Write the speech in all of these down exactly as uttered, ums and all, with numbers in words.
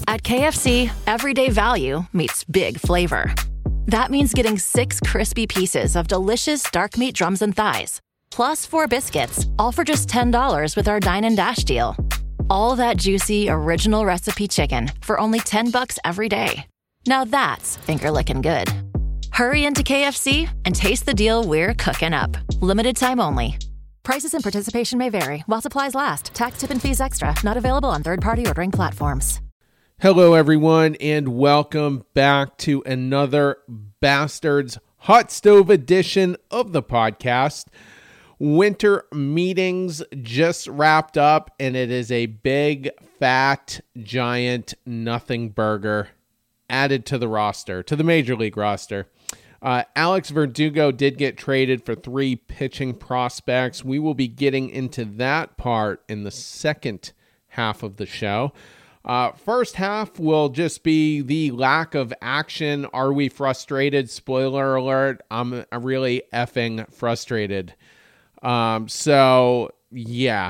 At K F C, everyday value meets big flavor. That means getting six crispy pieces of delicious dark meat drums and thighs, plus four biscuits, all for just ten dollars with our Dine and Dash deal. All that juicy, original recipe chicken for only ten bucks every day. Now that's finger-licking good. Hurry into K F C and taste the deal we're cooking up. Limited time only. Prices and participation may vary while supplies last. Tax, tip, and fees extra. Not available on third-party ordering platforms. Hello, everyone, and welcome back to another Bastards Hot Stove edition of the podcast. Winter meetings just wrapped up, and it is a big, fat, giant nothing burger added to the roster, to the Major League roster. Uh, Alex Verdugo did get traded for three pitching prospects. We will be getting into that part in the second half of the show. Uh, first half will just be the lack of action. Are we frustrated? Spoiler alert, I'm really effing frustrated. Um, so, yeah.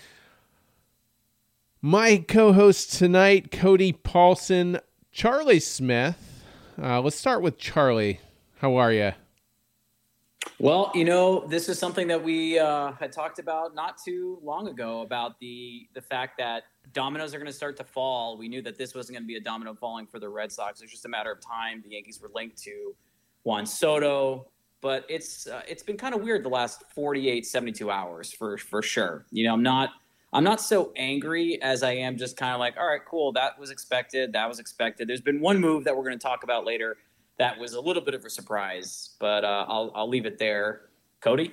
My co-host tonight, Cody Paulson, Charlie Smith. Uh, let's start with Charlie. How are you? Well, you know, this is something that we uh, had talked about not too long ago about the the fact that dominoes are going to start to fall. We knew that this wasn't going to be a domino falling for the Red Sox. It's just a matter of time. The Yankees were linked to Juan Soto, but it's uh, it's been kind of weird the last forty-eight, seventy-two hours for for sure. You know, I'm not I'm not so angry as I am just kind of like, all right, cool, that was expected. That was expected. There's been one move that we're going to talk about later that was a little bit of a surprise, but uh, I'll I'll leave it there. Cody?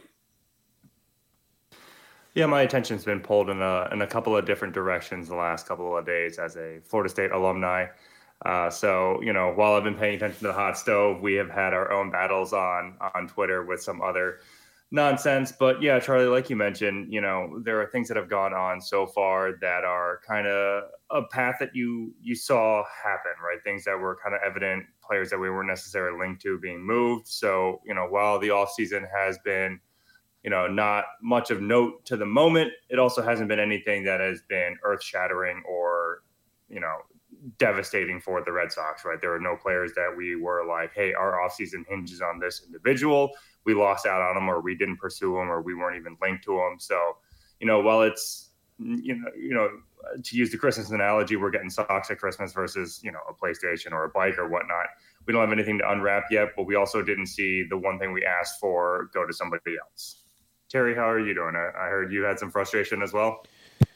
Yeah, my attention's been pulled in a in a couple of different directions the last couple of days as a Florida State alumni. Uh, so, you know, while I've been paying attention to the hot stove, we have had our own battles on on Twitter with some other nonsense. But yeah, Charlie, like you mentioned, you know, there are things that have gone on so far that are kind of a path that you you saw happen, right? Things that were kind of evident, players that we weren't necessarily linked to being moved. So, you know, while the offseason has been, you know, not much of note to the moment, it also hasn't been anything that has been earth-shattering or, you know, devastating for the Red Sox, right? There are no players that we were like, hey, our offseason hinges on this individual. We lost out on him, or we didn't pursue him, or we weren't even linked to him. So, you know, while it's, you know, you know, to use the Christmas analogy, we're getting socks at Christmas versus, you know, a PlayStation or a bike or whatnot. We don't have anything to unwrap yet, but we also didn't see the one thing we asked for go to somebody else. Terry, how are you doing? I, I heard you had some frustration as well.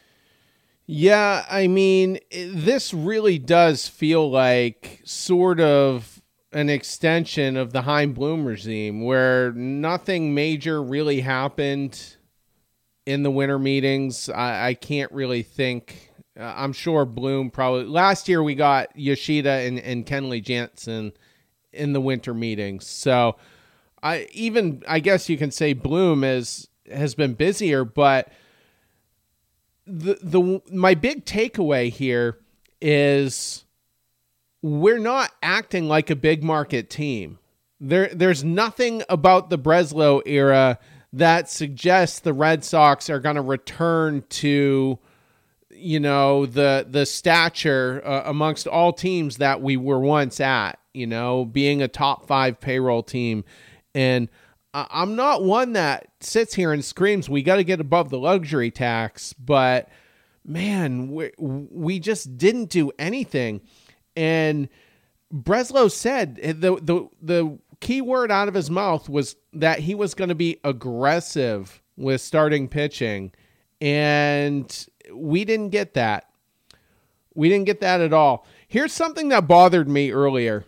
Yeah, I mean, this really does feel like sort of an extension of the Chaim Bloom regime where nothing major really happened in the winter meetings. I, I can't really think. Uh, I'm sure Bloom probably... Last year we got Yoshida and, and Kenley Jansen in the winter meetings. So I even, I guess you can say Bloom is, has been busier, but the the my big takeaway here is we're not acting like a big market team. There, there's nothing about the Breslow era that suggests the Red Sox are going to return to, you know, the the stature uh, amongst all teams that we were once at, you know, being a top five payroll team. And I'm not one that sits here and screams, we got to get above the luxury tax, but man, we, we just didn't do anything. And Breslow said the, the, the key word out of his mouth was that he was going to be aggressive with starting pitching. And we didn't get that. We didn't get that at all. Here's something that bothered me earlier.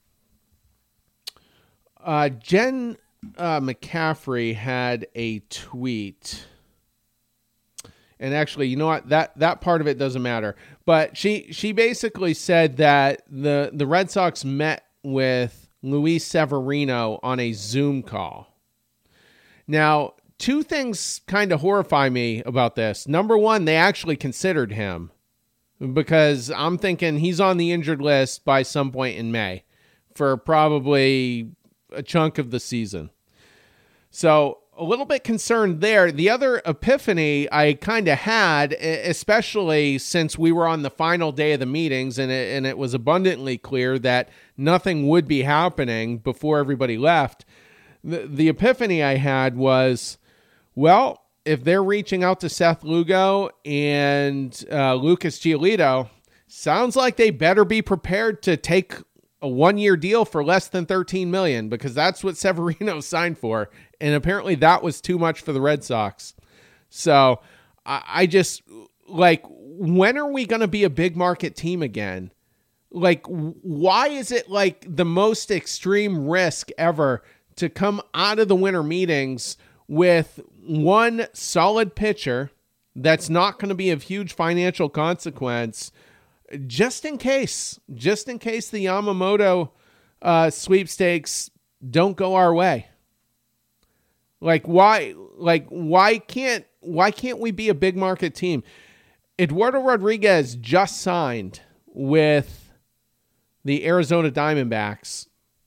Uh, Jen uh, McCaffrey had a tweet. And actually, you know what? That that part of it doesn't matter. But she she basically said that the, the Red Sox met with Luis Severino on a Zoom call. Now, two things kind of horrify me about this. Number one, they actually considered him because I'm thinking he's on the injured list by some point in May for probably a chunk of the season. So a little bit concerned there. The other epiphany I kind of had, especially since we were on the final day of the meetings and it, and it was abundantly clear that nothing would be happening before everybody left. The, the epiphany I had was, well, if they're reaching out to Seth Lugo and uh, Lucas Giolito, sounds like they better be prepared to take a one-year deal for less than thirteen million dollars, because that's what Severino signed for. And apparently that was too much for the Red Sox. So I, I just, like, when are we going to be a big market team again? Like, why is it like the most extreme risk ever to come out of the winter meetings with one solid pitcher that's not going to be of huge financial consequence, just in case, just in case the Yamamoto uh, sweepstakes don't go our way? Like, why, like, why can't, why can't we be a big market team? Eduardo Rodriguez just signed with the Arizona Diamondbacks,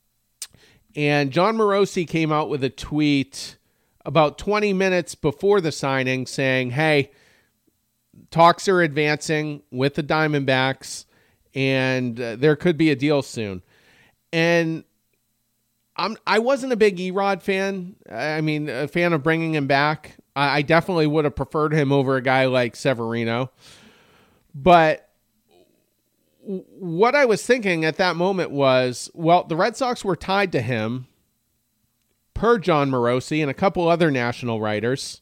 and John Morosi came out with a tweet about twenty minutes before the signing saying, hey, talks are advancing with the Diamondbacks, and uh, there could be a deal soon. And I'm, I wasn't a big Erod fan. I mean, a fan of bringing him back. I, I definitely would have preferred him over a guy like Severino. But w- what I was thinking at that moment was, well, the Red Sox were tied to him per John Morosi and a couple other national writers.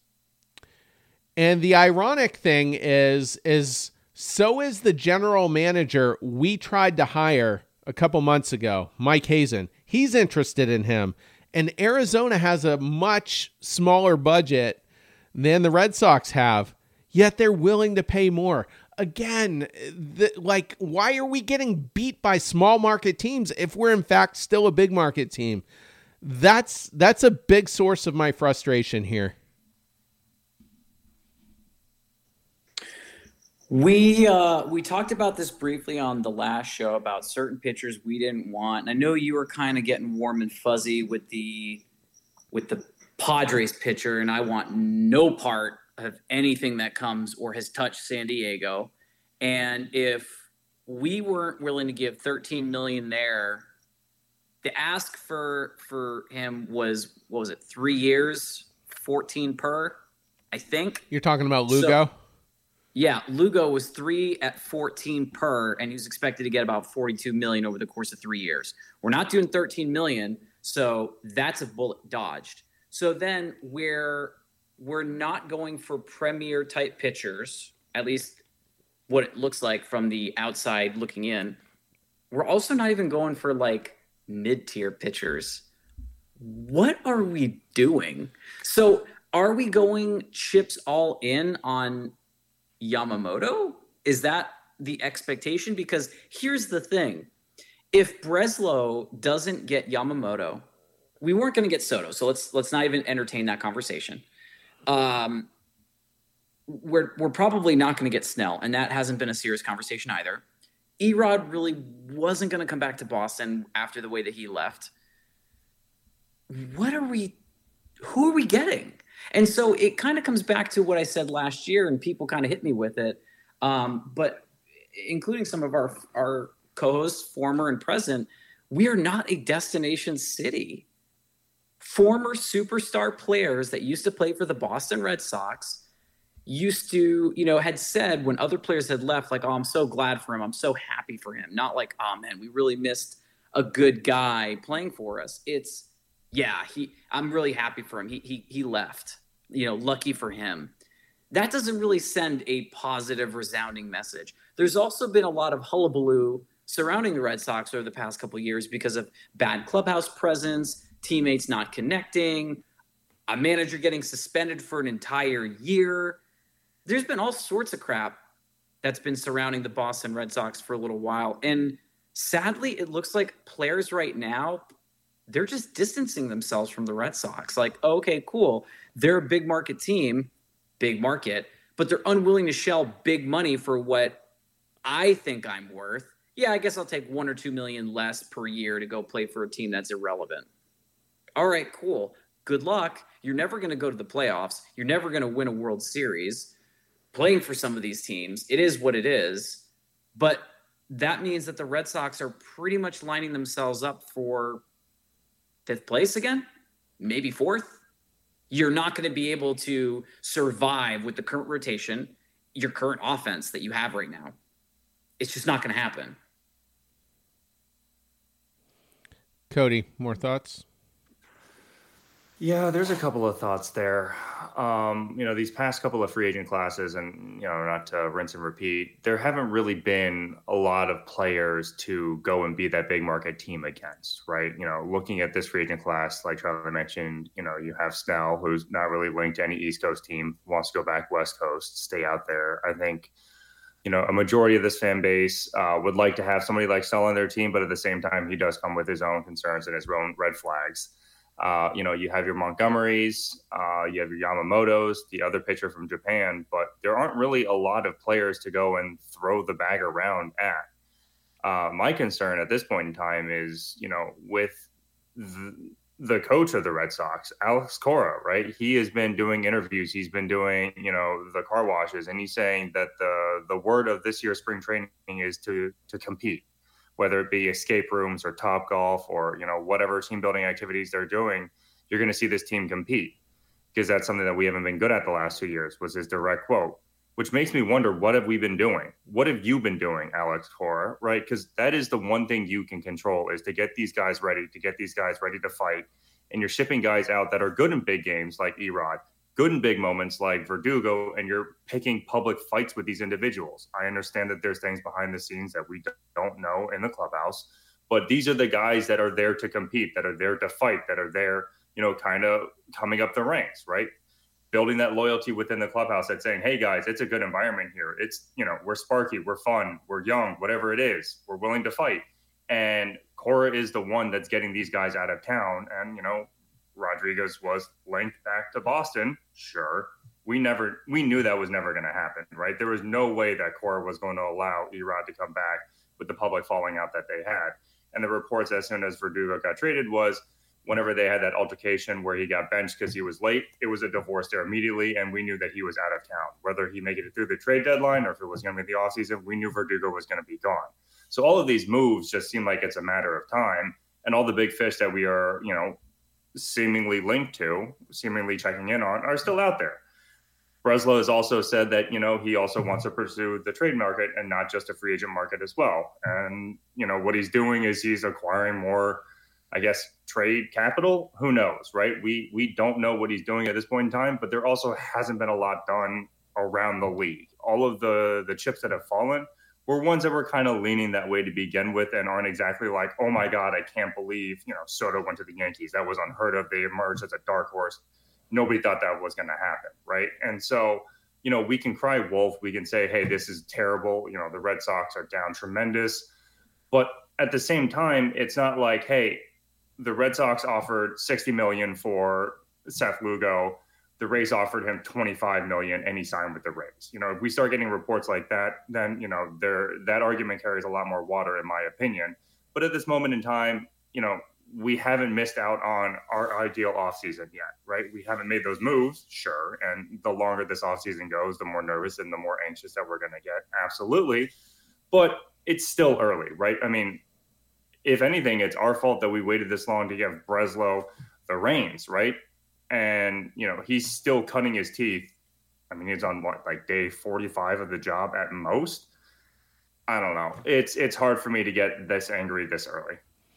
And the ironic thing is, is so is the general manager we tried to hire a couple months ago, Mike Hazen. He's interested in him. And Arizona has a much smaller budget than the Red Sox have, yet they're willing to pay more. Again, the, like, why are we getting beat by small market teams if we're in fact still a big market team? That's that's a big source of my frustration here. We uh, we talked about this briefly on the last show about certain pitchers we didn't want. And I know you were kind of getting warm and fuzzy with the with the Padres pitcher, and I want no part of anything that comes or has touched San Diego. And if we weren't willing to give thirteen million dollars there, the ask for for him was, what was it, three years, fourteen per, I think. You're talking about Lugo? So, yeah, Lugo was three at fourteen per, and he was expected to get about forty-two million dollars over the course of three years. We're not doing thirteen million dollars, so that's a bullet dodged. So then we're we're not going for premier type pitchers, at least what it looks like from the outside looking in. We're also not even going for like mid-tier pitchers. What are we doing? So are we going chips all in on Yamamoto? Is that the expectation? Because here's the thing. If Breslow doesn't get Yamamoto, we weren't going to get Soto. So let's let's not even entertain that conversation. Um, we're we're probably not going to get Snell, and that hasn't been a serious conversation either. Erod really wasn't going to come back to Boston after the way that he left. What are we who are we getting? And so it kind of comes back to what I said last year, and people kind of hit me with it. Um, but including some of our, our co-hosts, former and present, we are not a destination city. Former superstar players that used to play for the Boston Red Sox used to, you know, had said when other players had left, like, oh, I'm so glad for him. I'm so happy for him. Not like, oh, man, we really missed a good guy playing for us. It's, yeah, he. I'm really happy for him. He he he left. You know, lucky for him. That doesn't really send a positive, resounding message. There's also been a lot of hullabaloo surrounding the Red Sox over the past couple of years because of bad clubhouse presence, teammates not connecting, a manager getting suspended for an entire year. There's been all sorts of crap that's been surrounding the Boston Red Sox for a little while. And sadly, it looks like players right now, they're just distancing themselves from the Red Sox. Like, oh, okay, cool. They're a big market team, big market, but they're unwilling to shell big money for what I think I'm worth. Yeah, I guess I'll take one or two million less per year to go play for a team that's irrelevant. All right, cool. good luck. You're never going to go to the playoffs. You're never going to win a World Series. Playing for some of these teams, it is what it is. But that means that the Red Sox are pretty much lining themselves up for fifth place again, maybe fourth. You're not going to be able to survive with the current rotation, your current offense that you have right now. It's just not going to happen. Cody, more thoughts? Yeah, there's a couple of thoughts there. Um, you know, these past couple of free agent classes, and, you know, not to rinse and repeat, there haven't really been a lot of players to go and be that big market team against, right? You know, looking at this free agent class, like Charlie mentioned, you know, you have Snell, who's not really linked to any East Coast team, wants to go back West Coast, stay out there. I think, you know, a majority of this fan base uh, would like to have somebody like Snell on their team, but at the same time, he does come with his own concerns and his own red flags. Uh, you know, you have your Montgomerys, uh, you have your Yamamotos, the other pitcher from Japan, but there aren't really a lot of players to go and throw the bag around at. Uh, my concern at this point in time is, you know, with the, the coach of the Red Sox, Alex Cora, right? He has been doing interviews. He's been doing, you know, the car washes, and he's saying that the the word of this year's spring training is to to compete. Whether it be escape rooms or Top Golf or, you know, whatever team building activities they're doing, you're going to see this team compete, because that's something that we haven't been good at the last two years, was his direct quote, which makes me wonder, what have we been doing? What have you been doing, Alex Cora, right? Because that is the one thing you can control, is to get these guys ready, to get these guys ready to fight. And you're shipping guys out that are good in big games like Erod, good in big moments like Verdugo, and you're picking public fights with these individuals. I understand that there's things behind the scenes that we don't know in the clubhouse, but these are the guys that are there to compete, that are there to fight, that are there, you know, kind of coming up the ranks, right? Building that loyalty within the clubhouse, that's saying, hey guys, it's a good environment here. It's, you know, we're sparky, we're fun, we're young, whatever it is, we're willing to fight. And Cora is the one that's getting these guys out of town. And, you know, Rodriguez was linked back to Boston. Sure. We never, we knew that was never going to happen, right? There was no way that Cora was going to allow Erod to come back with the public falling out that they had. And the reports as soon as Verdugo got traded was, whenever they had that altercation where he got benched because he was late, it was a divorce there immediately. And we knew that he was out of town, whether he made it through the trade deadline or if it was going to be the offseason, we knew Verdugo was going to be gone. So all of these moves just seem like it's a matter of time. And all the big fish that we are, you know, seemingly linked to, seemingly checking in on, are still out there. Breslow has also said that, you know, he also wants to pursue the trade market and not just a free agent market as well. And, you know, what he's doing is he's acquiring more, I guess, trade capital. Who knows, right? We we don't know what he's doing at this point in time, but there also hasn't been a lot done around the league. All of the the chips that have fallen were ones that were kind of leaning that way to begin with, and aren't exactly like, oh my God, I can't believe, you know, Soto went to the Yankees. That was unheard of. They emerged as a dark horse. Nobody thought that was going to happen, right? And so, you know, we can cry wolf. We can say, hey, this is terrible. You know, the Red Sox are down tremendous. But at the same time, it's not like, hey, the Red Sox offered sixty million dollars for Seth Lugo. The Rays offered him twenty-five million dollars and he signed with the Rays. You know, if we start getting reports like that, then, you know, there that argument carries a lot more water, in my opinion. But at this moment in time, you know, we haven't missed out on our ideal offseason yet, right? We haven't made those moves, sure. And the longer this offseason goes, the more nervous and the more anxious that we're going to get. Absolutely. But it's still early, right? I mean, if anything, it's our fault that we waited this long to give Breslow the reins, right? And, you know, he's still cutting his teeth. I mean, he's on what, like day forty-five of the job at most? I don't know. It's it's hard for me to get this angry this early.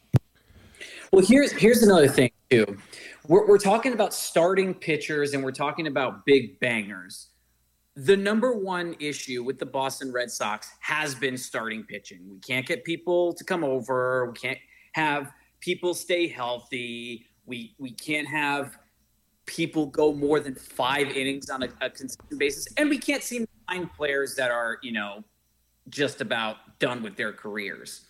Well, here's here's another thing, too. We're, we're talking about starting pitchers and we're talking about big bangers. The number one issue with the Boston Red Sox has been starting pitching. We can't get people to come over. We can't have people stay healthy. We we can't have people go more than five innings on a, a consistent basis. And we can't seem to find players that are, you know, just about done with their careers.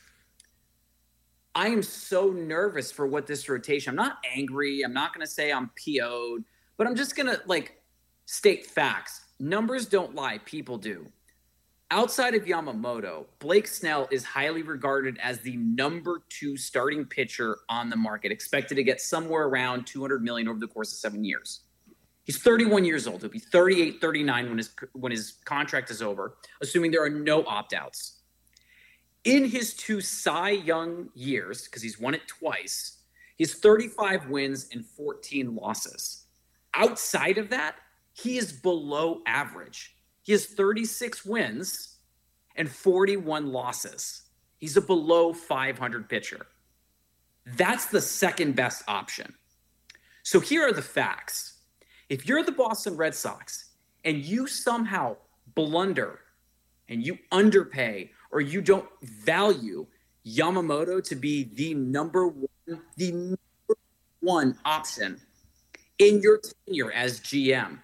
I am so nervous for what this rotation. I'm not angry. I'm not going to say I'm P O'd, but I'm just going to, like, state facts. Numbers don't lie. People do. outside of Yamamoto, Blake Snell is highly regarded as the number two starting pitcher on the market, expected to get somewhere around two hundred million dollars over the course of seven years. He's thirty-one years old. He'll be thirty-eight, thirty-nine when his when his contract is over, assuming there are no opt-outs. In his two Cy Young years, because he's won it twice, he's thirty-five wins and fourteen losses. Outside of that, he is below average. He has thirty-six wins and forty-one losses. He's a below five hundred pitcher. That's the second best option. So here are the facts. If you're the Boston Red Sox and you somehow blunder and you underpay or you don't value Yamamoto to be the number one, the number one option in your tenure as G M,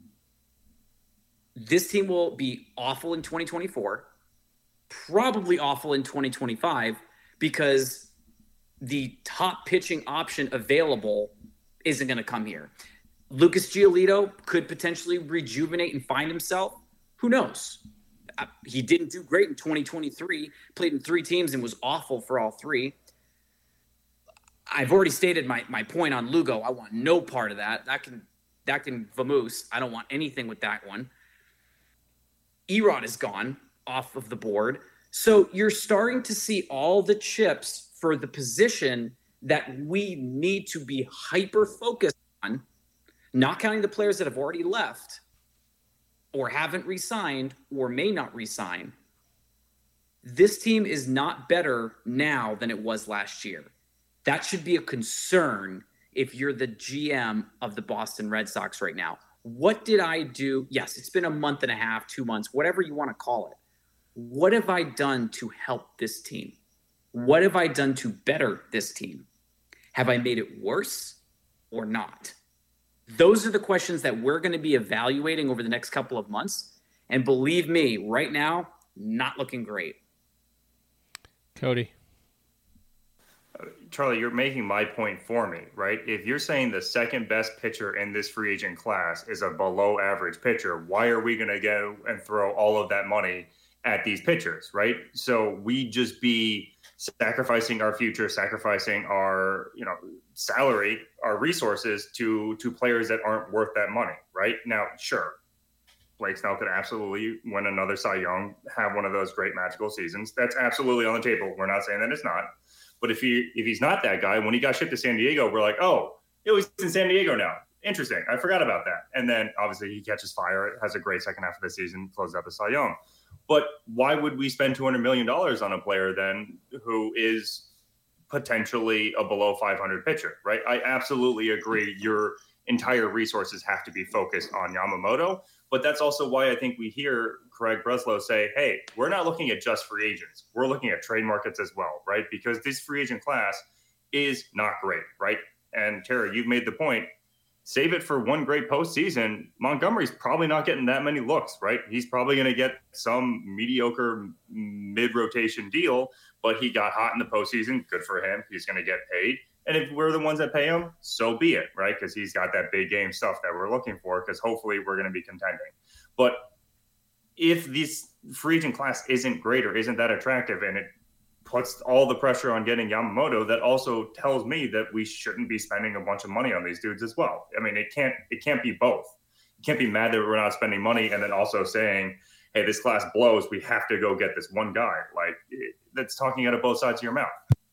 this team will be awful in twenty twenty-four, probably awful in twenty twenty-five, because the top pitching option available isn't going to come here. Lucas Giolito could potentially rejuvenate and find himself. Who knows? Uh, he didn't do great in twenty twenty-three, played in three teams and was awful for all three. I've already stated my, my point on Lugo. I want no part of that. That can that can vamoose. I don't want anything with that one. Erod is gone off of the board. So you're starting to see all the chips for the position that we need to be hyper-focused on, not counting the players that have already left or haven't re-signed or may not re-sign. This team is not better now than it was last year. That should be a concern if you're the G M of the Boston Red Sox right now. What did I do? Yes, it's been a month and a half, two months, whatever you want to call it. What have I done to help this team? What have I done to better this team? Have I made it worse or not? Those are the questions that we're going to be evaluating over the next couple of months. And believe me, right now, not looking great. Cody. Charlie, you're making my point for me, right? If you're saying the second best pitcher in this free agent class is a below average pitcher, why are we going to go and throw all of that money at these pitchers, right? So we just be sacrificing our future, sacrificing our, you know, salary, our resources to to players that aren't worth that money, right? Now, sure, Blake Snell could absolutely win another Cy Young, have one of those great magical seasons. That's absolutely on the table. We're not saying that it's not. But if he if he's not that guy, when he got shipped to San Diego, we're like, oh, he's in San Diego now. Interesting. I forgot about that. And then obviously he catches fire, has a great second half of the season, closes out the Cy Young. But why would we spend two hundred million dollars on a player then who is potentially a below five hundred pitcher, right? I absolutely agree. Your entire resources have to be focused on Yamamoto. But that's also why I think we hear Craig Breslow say, hey, we're not looking at just free agents. We're looking at trade markets as well, right? Because this free agent class is not great, right? And Terry, you've made the point. Save it for one great postseason. Montgomery's probably not getting that many looks, right? He's probably going to get some mediocre mid-rotation deal, but he got hot in the postseason. Good for him. He's going to get paid. And if we're the ones that pay him, so be it, right? Because he's got that big game stuff that we're looking for, because hopefully we're going to be contending. But if this free agent class isn't great or isn't that attractive, and it puts all the pressure on getting Yamamoto, that also tells me that we shouldn't be spending a bunch of money on these dudes as well. I mean, it can't it can't be both. You can't be mad that we're not spending money and then also saying, hey, this class blows, we have to go get this one guy. Like, it, that's talking out of both sides of your mouth.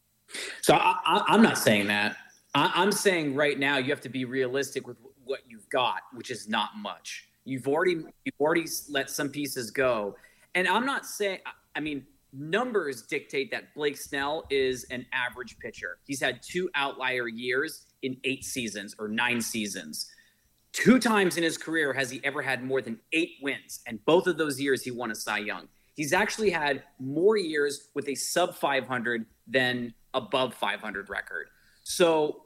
So I, I, I'm not saying that. I, I'm saying right now you have to be realistic with what you've got, which is not much. You've already you've already let some pieces go. And I'm not saying – I mean – numbers dictate that Blake Snell is an average pitcher. He's had two outlier years in eight seasons or nine seasons. Two times in his career has he ever had more than eight wins, and both of those years he won a Cy Young. He's actually had more years with a sub five hundred than above five hundred record. So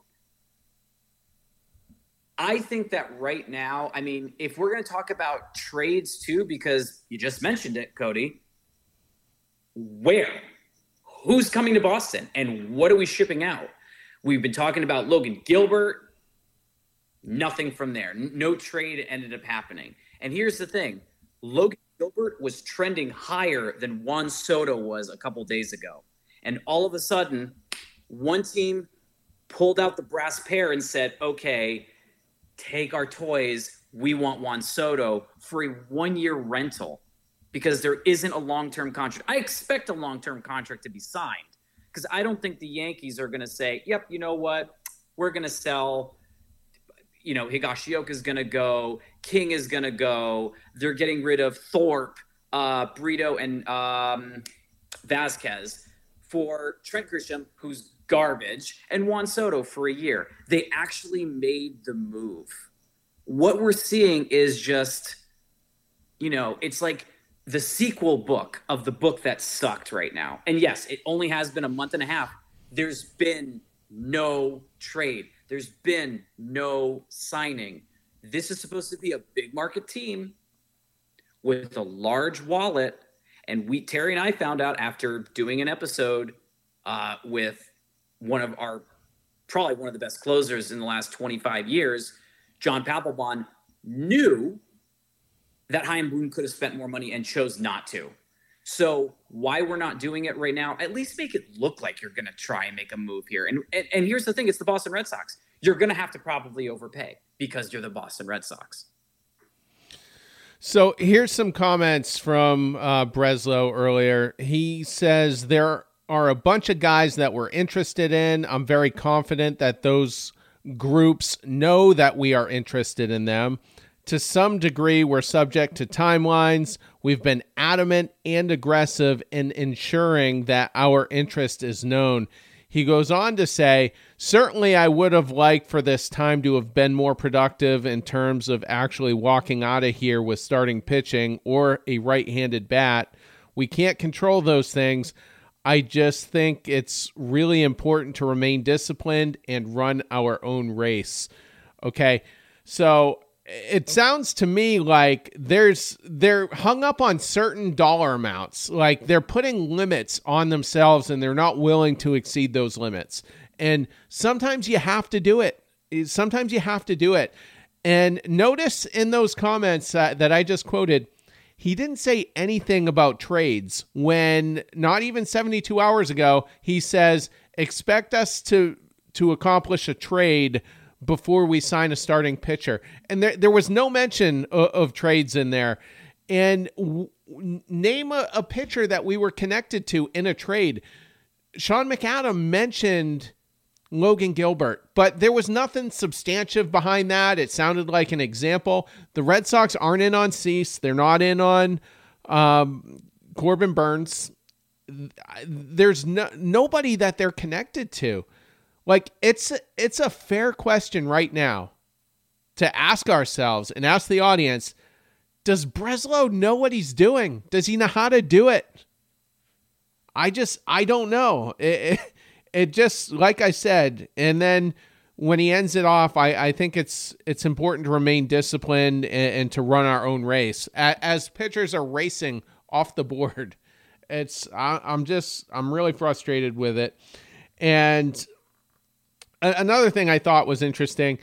I think that right now, I mean, if we're going to talk about trades too, because you just mentioned it, Cody, where? Who's coming to Boston? And what are we shipping out? We've been talking about Logan Gilbert. Nothing from there. No trade ended up happening. And here's the thing. Logan Gilbert was trending higher than Juan Soto was a couple days ago. And all of a sudden, one team pulled out the brass pair and said, okay, take our toys. We want Juan Soto for a one-year rental because there isn't a long-term contract. I expect a long-term contract to be signed because I don't think the Yankees are going to say, yep, you know what? We're going to sell, you know, Higashioka is going to go. King is going to go. They're getting rid of Thorpe, uh, Brito, and um, Vasquez for Trent Grisham, who's garbage, and Juan Soto for a year. They actually made the move. What we're seeing is just, you know, it's like the sequel book of the book that sucked right now. And yes, it only has been a month and a half. There's been no trade. There's been no signing. This is supposed to be a big market team with a large wallet. And we, Terry and I found out after doing an episode uh, with one of our, probably one of the best closers in the last twenty-five years, John Papelbon, knew that Chaim Bloom could have spent more money and chose not to. So why we're not doing it right now, at least make it look like you're going to try and make a move here. And, and and here's the thing, it's the Boston Red Sox. You're going to have to probably overpay because you're the Boston Red Sox. So here's some comments from uh, Breslow earlier. He says there are a bunch of guys that we're interested in. I'm very confident that those groups know that we are interested in them. To some degree, we're subject to timelines. We've been adamant and aggressive in ensuring that our interest is known. He goes on to say, certainly I would have liked for this time to have been more productive in terms of actually walking out of here with starting pitching or a right-handed bat. We can't control those things. I just think it's really important to remain disciplined and run our own race. Okay, so it sounds to me like there's they're hung up on certain dollar amounts, like they're putting limits on themselves and they're not willing to exceed those limits. And sometimes you have to do it. Sometimes you have to do it. And notice in those comments uh, that I just quoted, he didn't say anything about trades when not even seventy-two hours ago, he says, expect us to, to accomplish a trade before we sign a starting pitcher. And there, there was no mention of, of trades in there. And w- name a, a pitcher that we were connected to in a trade. Sean McAdam mentioned Logan Gilbert, but there was nothing substantive behind that. It sounded like an example. The Red Sox aren't in on Cease. They're not in on um, Corbin Burns. There's no, nobody that they're connected to. Like, it's, it's a fair question right now to ask ourselves and ask the audience, does Breslow know what he's doing? Does he know how to do it? I just, I don't know. It, it, it just, like I said, and then when he ends it off, I, I think it's it's important to remain disciplined and, and to run our own race. As, as pitchers are racing off the board, it's I, I'm just, I'm really frustrated with it. And a, another thing I thought was interesting,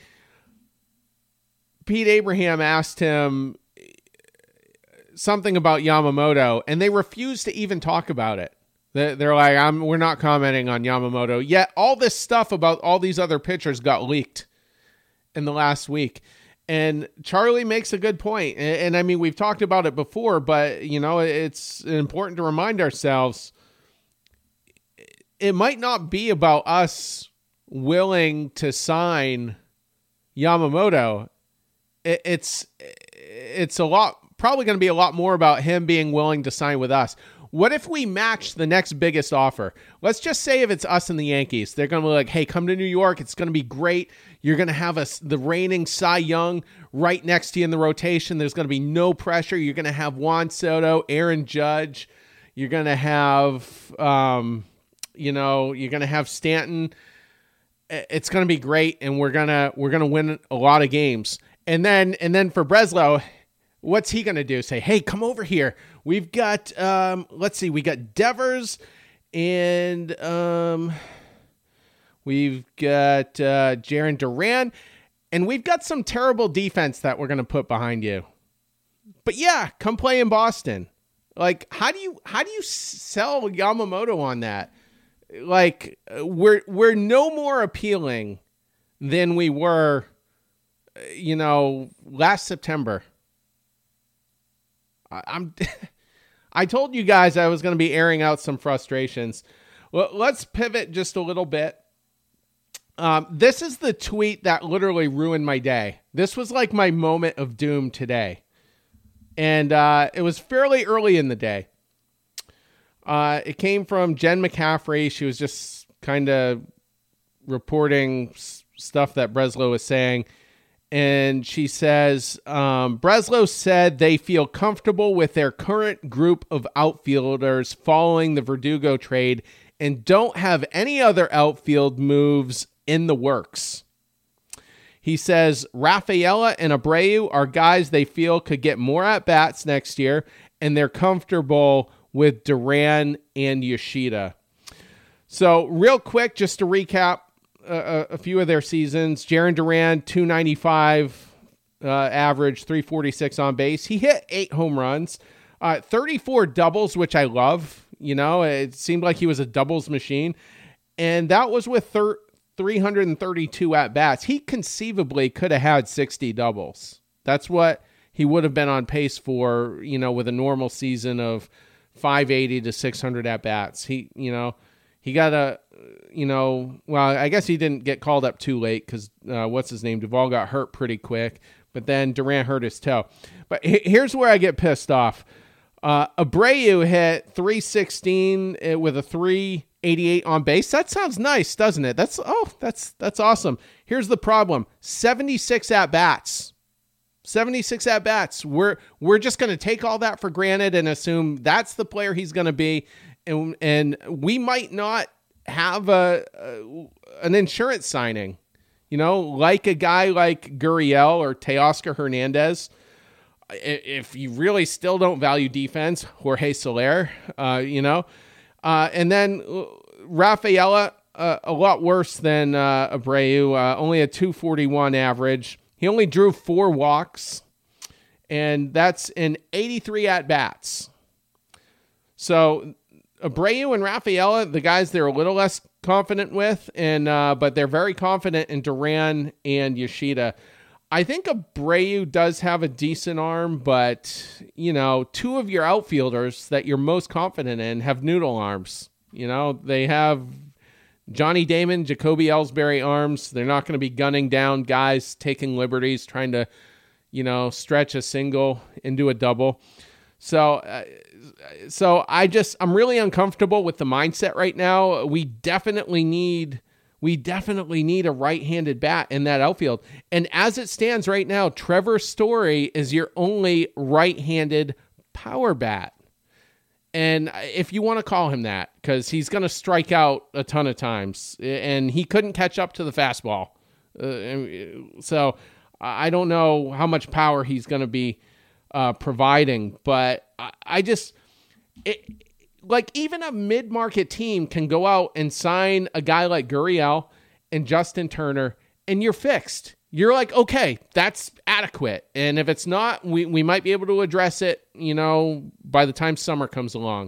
Pete Abraham asked him something about Yamamoto, and they refused to even talk about it. They're like, I'm, we're not commenting on Yamamoto. Yet all this stuff about all these other pitchers got leaked in the last week. And Charlie makes a good point. And, and I mean, we've talked about it before, but, you know, it's important to remind ourselves it might not be about us willing to sign Yamamoto. It, it's, it's a lot, probably going to be a lot more about him being willing to sign with us. What if we match the next biggest offer? Let's just say if it's us and the Yankees, they're going to be like, hey, come to New York. It's going to be great. You're going to have us the reigning Cy Young right next to you in the rotation. There's going to be no pressure. You're going to have Juan Soto, Aaron Judge. You're going to have, um, you know, you're going to have Stanton. It's going to be great, and we're gonna we're gonna win a lot of games. And then and then for Breslow, what's he going to do? Say, hey, come over here. We've got, um, let's see, we got Devers and um, we've got uh, Jarren Duran, and we've got some terrible defense that we're going to put behind you. but yeah, come play in Boston. Like, how do you how do you sell Yamamoto on that? Like, we're we're no more appealing than we were, you know, last September. I, I'm I told you guys I was going to be airing out some frustrations. Well, let's pivot just a little bit. Um, this is the tweet that literally ruined my day. This was like my moment of doom today. And uh, it was fairly early in the day. Uh, it came from Jen McCaffrey. She was just kind of reporting s- stuff that Breslow was saying. And she says, um, Breslow said they feel comfortable with their current group of outfielders following the Verdugo trade and don't have any other outfield moves in the works. He says Rafaela and Abreu are guys they feel could get more at-bats next year, and they're comfortable with Duran and Yoshida. So real quick, just to recap uh, a few of their seasons. Jarren Duran, two ninety-five uh, average, three forty-six on base. He hit eight home runs, uh, thirty-four doubles, which I love. You know, it seemed like he was a doubles machine. And that was with thir- three thirty-two at-bats. He conceivably could have had sixty doubles. That's what he would have been on pace for, you know, with a normal season of five eighty to six hundred at-bats. He, you know, he got a, you know, well, I guess he didn't get called up too late because, uh, what's his name? Duvall got hurt pretty quick, but then Durant hurt his toe. But he, here's where I get pissed off. Uh, Abreu hit three sixteen with a three eighty-eight on base. That sounds nice, doesn't it? That's, oh, that's, that's awesome. Here's the problem. seventy-six at-bats. seventy-six at-bats. We're, we're just going to take all that for granted and assume that's the player he's going to be. And, and we might not have a, a, an insurance signing, you know, like a guy like Gurriel or Teoscar Hernandez. If you really still don't value defense, Jorge Soler, uh, you know, uh, and then Rafaela, uh, a lot worse than uh, Abreu, uh, only a two forty-one average. He only drew four walks, and that's in eighty-three at-bats. So Abreu and Rafaela, the guys they're a little less confident with, and uh, but they're very confident in Duran and Yoshida. I think Abreu does have a decent arm, but, you know, two of your outfielders that you're most confident in have noodle arms. You know, they have Johnny Damon, Jacoby Ellsbury arms. They're not going to be gunning down guys, taking liberties, trying to, you know, stretch a single into a double. So, uh, so I just, I'm really uncomfortable with the mindset right now. We definitely need... We definitely need a right-handed bat in that outfield. And as it stands right now, Trevor Story is your only right-handed power bat. And if you want to call him that, because he's going to strike out a ton of times, and he couldn't catch up to the fastball. Uh, so I don't know how much power he's going to be uh, providing, but I, I just... It, Like, even a mid-market team can go out and sign a guy like Gurriel and Justin Turner, and you're fixed. You're like, okay, that's adequate. And if it's not, we, we might be able to address it, you know, by the time summer comes along.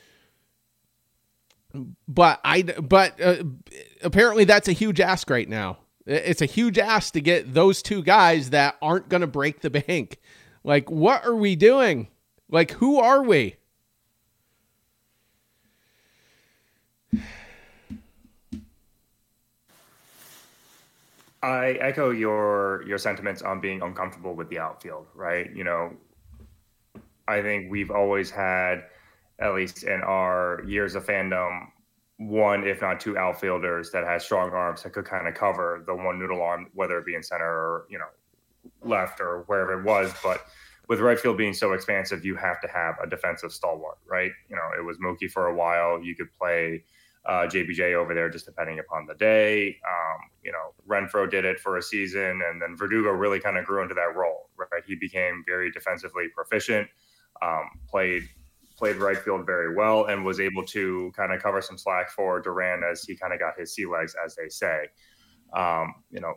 But I, but uh, apparently that's a huge ask right now. It's a huge ask to get those two guys that aren't going to break the bank. Like, what are we doing? Like, who are we? I echo your your sentiments on being uncomfortable with the outfield, right? You know, I think we've always had, at least in our years of fandom, one, if not two outfielders that had strong arms that could kind of cover the one noodle arm, whether it be in center or, you know, left or wherever it was. But with right field being so expansive, you have to have a defensive stalwart, right? You know, it was Mookie for a while. You could play Uh, J B J over there, just depending upon the day. Um, you know, Renfroe did it for a season, and then Verdugo really kind of grew into that role, right? He became very defensively proficient, um, played played right field very well, and was able to kind of cover some slack for Duran as he kind of got his sea legs, as they say. Um, you know,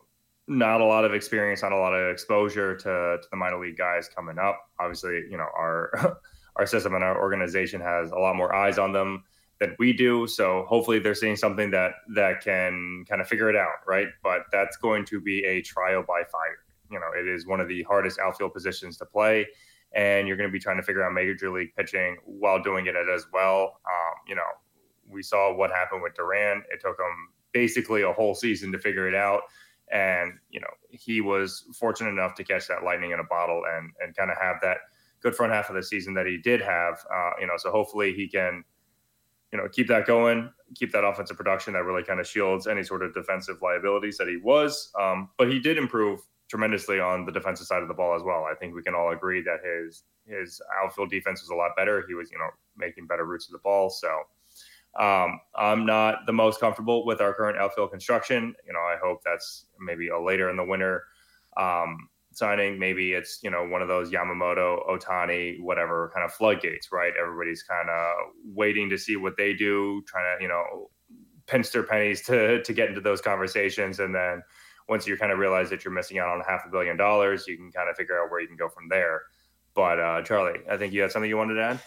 not a lot of experience, not a lot of exposure to, to the minor league guys coming up. Obviously, you know, our our system and our organization has a lot more eyes on them than we do. So hopefully they're seeing something that that can kind of figure it out, right? But that's going to be a trial by fire. You know, it is one of the hardest outfield positions to play, and you're going to be trying to figure out major league pitching while doing it as well. Um, you know, we saw what happened with Duran. It took him basically a whole season to figure it out. And, you know, he was fortunate enough to catch that lightning in a bottle and, and kind of have that good front half of the season that he did have. Uh, you know, so hopefully he can, you know, keep that going, keep that offensive production that really kind of shields any sort of defensive liabilities that he was. Um, but he did improve tremendously on the defensive side of the ball as well. I think we can all agree that his his outfield defense was a lot better. He was, you know, making better routes to the ball. So um, I'm not the most comfortable with our current outfield construction. You know, I hope that's maybe a later in the winter um, signing. Maybe it's, you know, one of those Yamamoto, Ohtani, whatever kind of floodgates, right? Everybody's kind of waiting to see what they do, trying to, you know, pinch their pennies to to get into those conversations. And then once you kind of realize that you're missing out on half a billion dollars, you can kind of figure out where you can go from there. But uh, Charlie, I think you had something you wanted to add?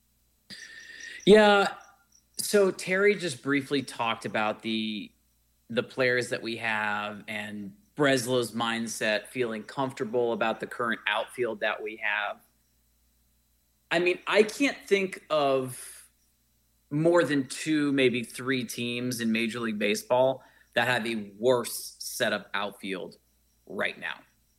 Yeah. So Terry just briefly talked about the the players that we have and Breslow's mindset, feeling comfortable about the current outfield that we have. I mean, I can't think of more than two, maybe three teams in Major League Baseball that have a worse setup outfield right now.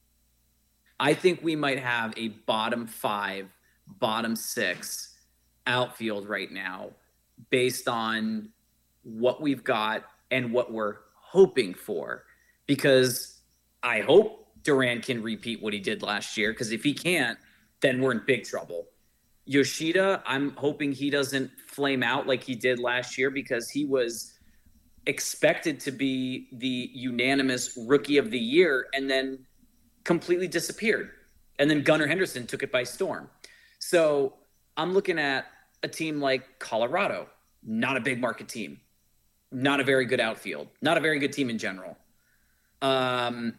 I think we might have a bottom five, bottom six outfield right now based on what we've got and what we're hoping for. Because I hope Duran can repeat what he did last year, because if he can't, then we're in big trouble. Yoshida, I'm hoping he doesn't flame out like he did last year, because he was expected to be the unanimous rookie of the year and then completely disappeared. And then Gunnar Henderson took it by storm. So I'm looking at a team like Colorado, not a big market team, not a very good outfield, not a very good team in general. Um,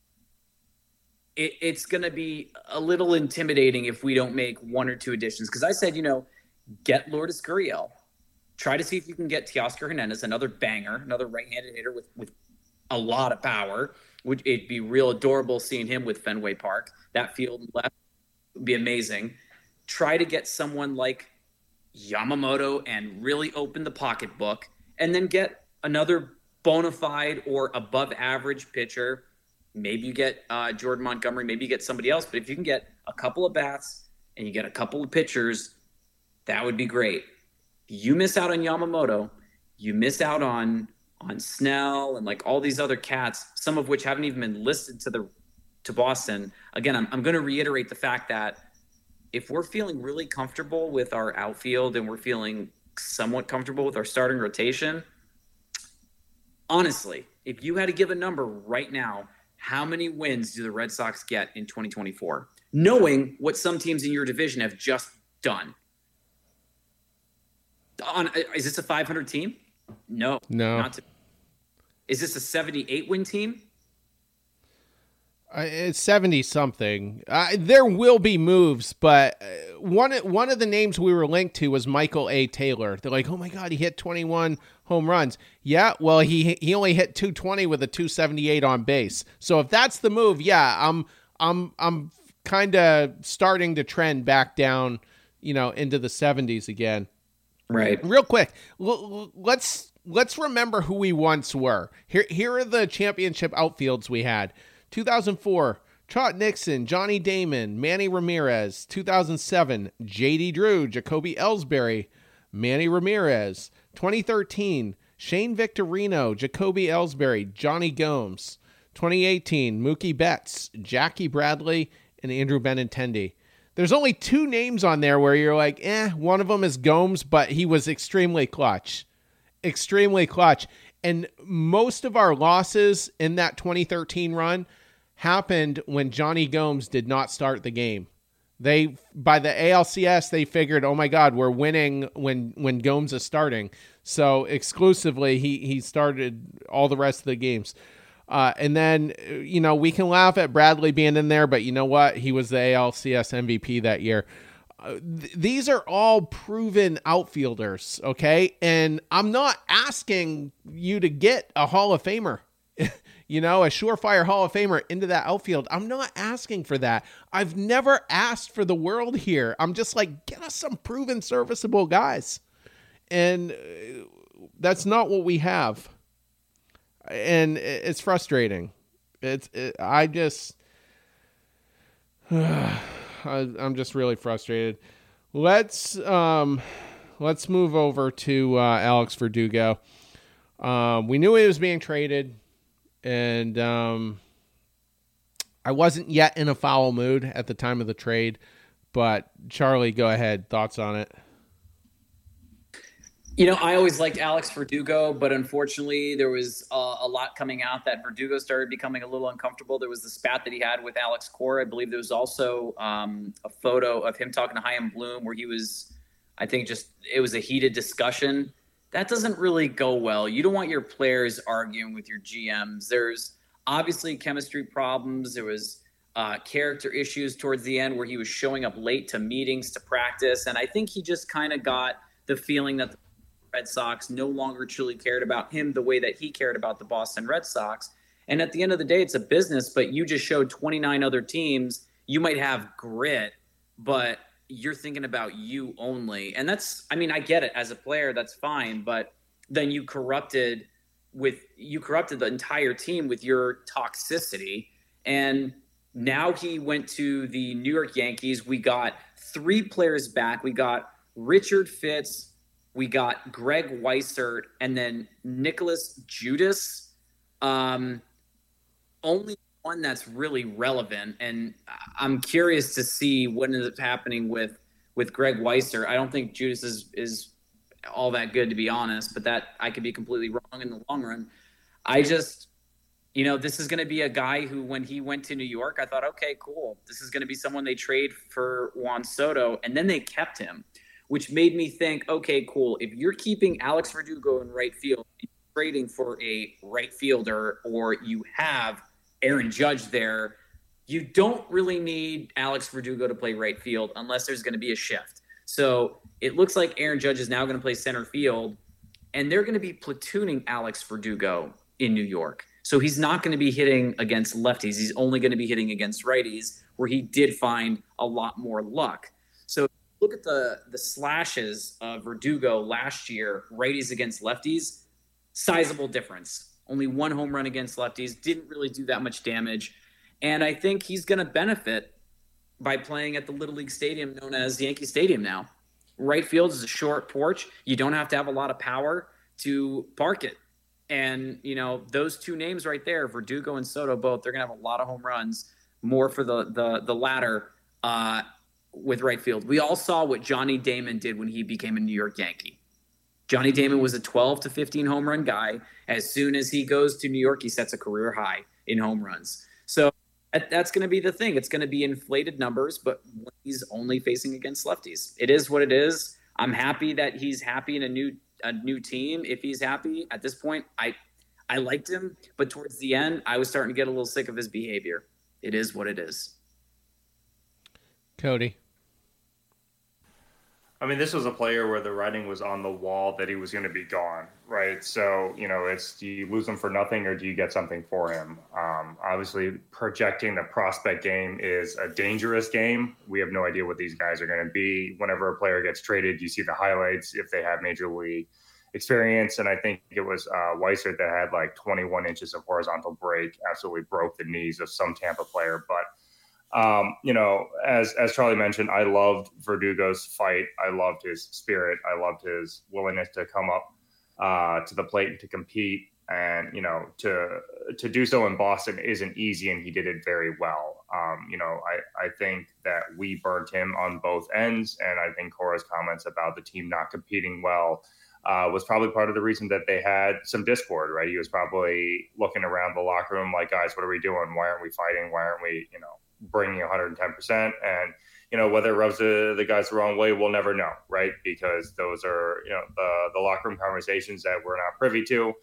it, it's going to be a little intimidating if we don't make one or two additions. Because I said, you know, get Lourdes Gurriel. Try to see if you can get Teoscar Hernandez, another banger, another right-handed hitter with, with a lot of power. Would it'd be real adorable seeing him with Fenway Park. That field left would be amazing. Try to get someone like Yamamoto and really open the pocketbook, and then get another bona fide or above average pitcher. Maybe you get uh, Jordan Montgomery, maybe you get somebody else. But if you can get a couple of bats and you get a couple of pitchers, that would be great. You miss out on Yamamoto, you miss out on on Snell and like all these other cats, some of which haven't even been listed to the to Boston. Again, I'm I'm going to reiterate the fact that if we're feeling really comfortable with our outfield and we're feeling somewhat comfortable with our starting rotation, honestly, if you had to give a number right now, how many wins do the Red Sox get in twenty twenty-four? Knowing what some teams in your division have just done. On, is this a five hundred team? No. No. Not to, is this a seventy-eight win team? Uh, it's seventy something. Uh, there will be moves, but uh, one one of the names we were linked to was Michael A. Taylor. They're like, oh my God, he hit twenty-one home runs. Yeah, well, he he only hit two twenty with a two seventy-eight on base. So if that's the move, yeah, I'm I'm I'm kind of starting to trend back down, you know, into the seventies again. Right. Real quick, l- let's let's remember who we once were. Here here are the championship outfields we had. two thousand four, Trot Nixon, Johnny Damon, Manny Ramirez. two thousand seven, J D Drew, Jacoby Ellsbury, Manny Ramirez. twenty thirteen, Shane Victorino, Jacoby Ellsbury, Johnny Gomes. twenty eighteen, Mookie Betts, Jackie Bradley, and Andrew Benintendi. There's only two names on there where you're like, eh, one of them is Gomes, but he was extremely clutch. Extremely clutch. And most of our losses in that twenty thirteen run happened when Johnny Gomes did not start the game. They, by the A L C S, they figured, oh my God, we're winning when, when Gomes is starting. So exclusively, he, he started all the rest of the games. Uh, and then, you know, we can laugh at Bradley being in there, but you know what? He was the A L C S M V P that year. Uh, th- these are all proven outfielders, okay? And I'm not asking you to get a Hall of Famer, you know, a surefire Hall of Famer into that outfield. I'm not asking for that. I've never asked for the world here. I'm just like, get us some proven serviceable guys. And uh, that's not what we have. And it's frustrating. It's, it, I just... I, I'm just really frustrated. Let's um, let's move over to uh, Alex Verdugo. Um, we knew he was being traded, and um, I wasn't yet in a foul mood at the time of the trade. But Charlie, go ahead. Thoughts on it? You know, I always liked Alex Verdugo, but unfortunately there was uh, a lot coming out that Verdugo started becoming a little uncomfortable. There was the spat that he had with Alex Cora. I believe there was also um, a photo of him talking to Chaim Bloom where he was, I think just, it was a heated discussion. That doesn't really go well. You don't want your players arguing with your G Ms. There's obviously chemistry problems. There was uh, character issues towards the end where he was showing up late to meetings, to practice. And I think he just kind of got the feeling that the Red Sox no longer truly cared about him the way that he cared about the Boston Red Sox. And at the end of the day, it's a business, but you just showed twenty-nine other teams. You might have grit, but you're thinking about you only. And that's, I mean, I get it as a player, that's fine, but then you corrupted with, you corrupted the entire team with your toxicity. And now he went to the New York Yankees. We got three players back. We got Richard Fitz, we got Greg Weissert, and then Nicholas Judas. Um, only one that's really relevant, and I'm curious to see what ends up happening with with Greg Weissert. I don't think Judas is is all that good, to be honest, but that I could be completely wrong in the long run. I just, you know, this is going to be a guy who, when he went to New York, I thought, okay, cool. This is going to be someone they trade for Juan Soto, and then they kept him, which made me think, okay, cool. If you're keeping Alex Verdugo in right field, trading for a right fielder, or you have Aaron Judge there, you don't really need Alex Verdugo to play right field unless there's going to be a shift. So it looks like Aaron Judge is now going to play center field, and they're going to be platooning Alex Verdugo in New York. So he's not going to be hitting against lefties. He's only going to be hitting against righties, where he did find a lot more luck. So look at the the slashes of Verdugo last year, righties against lefties, sizable difference. Only one home run against lefties, didn't really do that much damage. And I think he's going to benefit by playing at the Little League Stadium known as Yankee Stadium now. Right field is a short porch. You don't have to have a lot of power to park it. And, you know, those two names right there, Verdugo and Soto both, they're going to have a lot of home runs, more for the the, the latter, uh, with right field. We all saw what Johnny Damon did when he became a New York Yankee. Johnny Damon was a twelve to fifteen home run guy. As soon as he goes to New York, he sets a career high in home runs. So that's going to be the thing. It's going to be inflated numbers, but he's only facing against lefties. It is what it is. I'm happy that he's happy in a new a new team. If he's happy at this point, I I liked him, but towards the end, I was starting to get a little sick of his behavior. It is what it is. Cody. I mean, this was a player where the writing was on the wall that he was going to be gone, right? So, you know, it's, do you lose him for nothing or do you get something for him? Um, obviously, projecting the prospect game is a dangerous game. We have no idea what these guys are going to be. Whenever a player gets traded, you see the highlights if they have major league experience. And I think it was uh, Weissert that had like twenty-one inches of horizontal break, absolutely broke the knees of some Tampa player. But Um, you know, as as Charlie mentioned, I loved Verdugo's fight. I loved his spirit. I loved his willingness to come up uh, to the plate and to compete. And, you know, to to do so in Boston isn't easy, and he did it very well. Um, you know, I, I think that we burnt him on both ends, and I think Cora's comments about the team not competing well uh, was probably part of the reason that they had some discord, right? He was probably looking around the locker room like, guys, what are we doing? Why aren't we fighting? Why aren't we, you know, bringing one hundred ten percent? And, you know, whether it rubs the, the guys the wrong way, we'll never know, right? Because those are, you know, the, the locker room conversations that we're not privy to.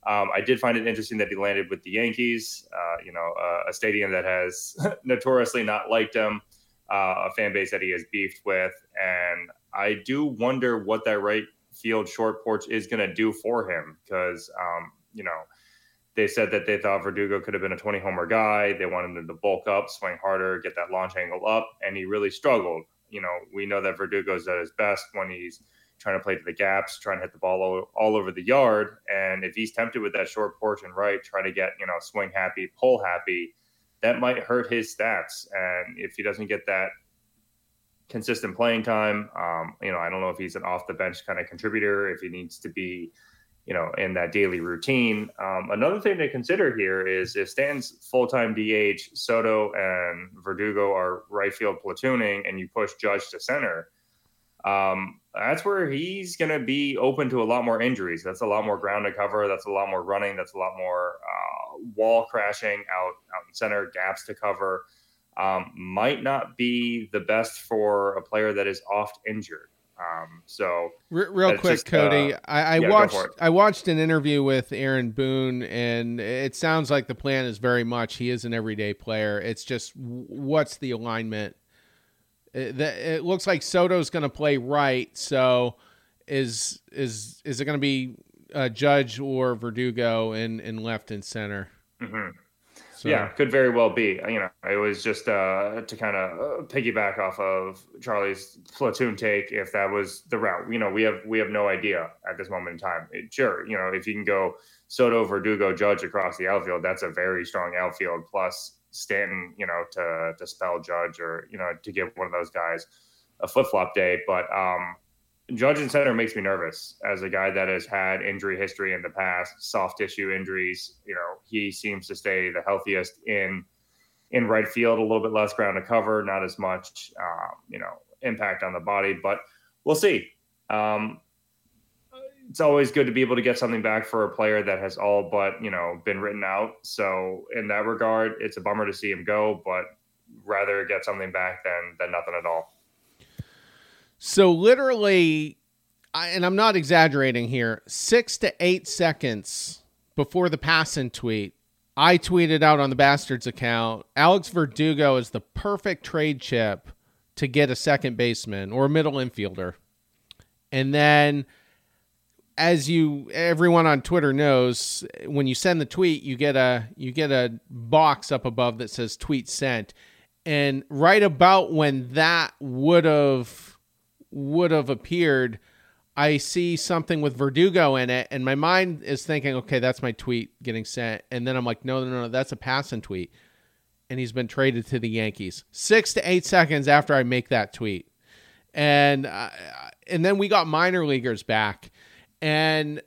Um, I did find it interesting that he landed with the Yankees, uh, you know, uh, a stadium that has notoriously not liked him, uh, a fan base that he has beefed with. And I do wonder what that right field short porch is going to do for him because, um, you know, they said that they thought Verdugo could have been a twenty homer guy. They wanted him to bulk up, swing harder, get that launch angle up, and he really struggled. You know, we know that Verdugo's at his best when he's trying to play to the gaps, trying to hit the ball all, all over the yard. And if he's tempted with that short porch and right, try to get, you know, swing happy, pull happy, that might hurt his stats. And if he doesn't get that consistent playing time, um, you know, I don't know if he's an off the bench kind of contributor, if he needs to be, you know, in that daily routine. Um, another thing to consider here is if Stanton's full-time D H, Soto and Verdugo are right field platooning, and you push Judge to center, um, that's where he's going to be open to a lot more injuries. That's a lot more ground to cover. That's a lot more running. That's a lot more uh, wall crashing out, out in center, gaps to cover. Um, might not be the best for a player that is oft injured. Um, so real, real quick, just, Cody, uh, I, I yeah, watched I watched an interview with Aaron Boone, and it sounds like the plan is very much he is an everyday player. It's just what's the alignment? It, the, it looks like Soto's going to play right. So is is is it going to be uh, Judge or Verdugo in, in left and center? Mm-hmm. So. Yeah, could very well be. You know, it was just uh, to kind of piggyback off of Charlie's platoon take. If that was the route, you know, we have we have no idea at this moment in time. It, sure, you know, if you can go Soto, Verdugo, Judge across the outfield, that's a very strong outfield. Plus Stanton, you know, to to spell Judge or you know to give one of those guys a flip flop day. But um, Judge in center makes me nervous as a guy that has had injury history in the past, soft tissue injuries. You know, he seems to stay the healthiest in in right field, a little bit less ground to cover, not as much, um, you know, impact on the body, but we'll see. Um, it's always good to be able to get something back for a player that has all but, you know, been written out. So in that regard, it's a bummer to see him go, but rather get something back than than nothing at all. So literally, and I'm not exaggerating here, six to eight seconds before the Passan tweet, I tweeted out on the Bastards account, Alex Verdugo is the perfect trade chip to get a second baseman or a middle infielder. And then, as you, everyone on Twitter knows, when you send the tweet, you get a you get a box up above that says tweet sent. And right about when that would have would have appeared, I see something with Verdugo in it, and my mind is thinking, okay, that's my tweet getting sent. And then I'm like, no, no, no, that's a Passan tweet. And he's been traded to the Yankees. Six to eight seconds after I make that tweet. And uh, and then we got minor leaguers back. And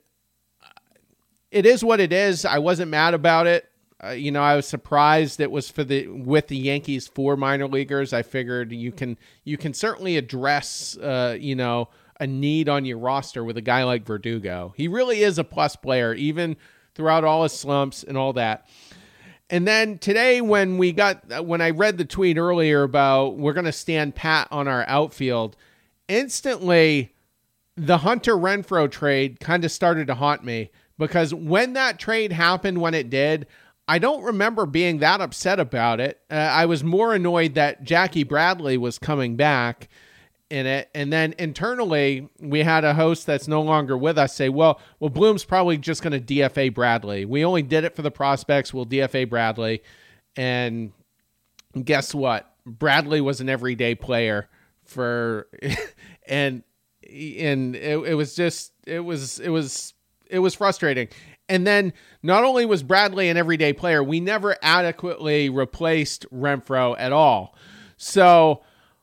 it is what it is. I wasn't mad about it. Uh, you know, I was surprised it was for the with the Yankees for minor leaguers. I figured you can you can certainly address uh, you know a need on your roster with a guy like Verdugo. He really is a plus player, even throughout all his slumps and all that. And then today, when we got when I read the tweet earlier about we're going to stand pat on our outfield, instantly the Hunter Renfroe trade kind of started to haunt me, because when that trade happened, when it did, I don't remember being that upset about it. Uh, I was more annoyed that Jackie Bradley was coming back in it. And then internally, we had a host that's no longer with us say, well, well, Bloom's probably just going to D F A Bradley. We only did it for the prospects. We'll D F A Bradley. And guess what? Bradley was an everyday player for, and, and it, it was just, it was, it was, it was frustrating. And then not only was Bradley an everyday player, we never adequately replaced Renfroe at all. So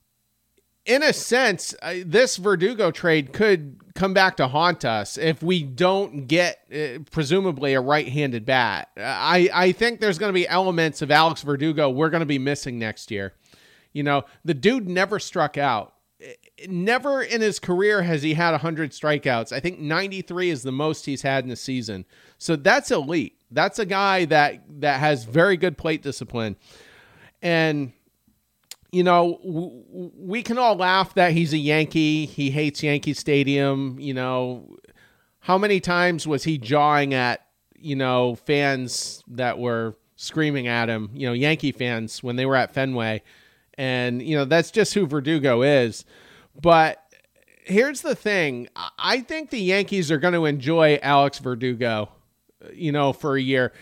in a sense, uh, this Verdugo trade could come back to haunt us if we don't get, uh, presumably, a right-handed bat. Uh, I, I think there's going to be elements of Alex Verdugo we're going to be missing next year. You know, the dude never struck out. Never in his career has he had one hundred strikeouts. I think ninety-three is the most he's had in a season. So that's elite. That's a guy that, that has very good plate discipline. And, you know, w- we can all laugh that he's a Yankee. He hates Yankee Stadium. You know, how many times was he jawing at, you know, fans that were screaming at him, you know, Yankee fans when they were at Fenway. And, you know, that's just who Verdugo is. But here's the thing. I think the Yankees are going to enjoy Alex Verdugo, you know, for a year.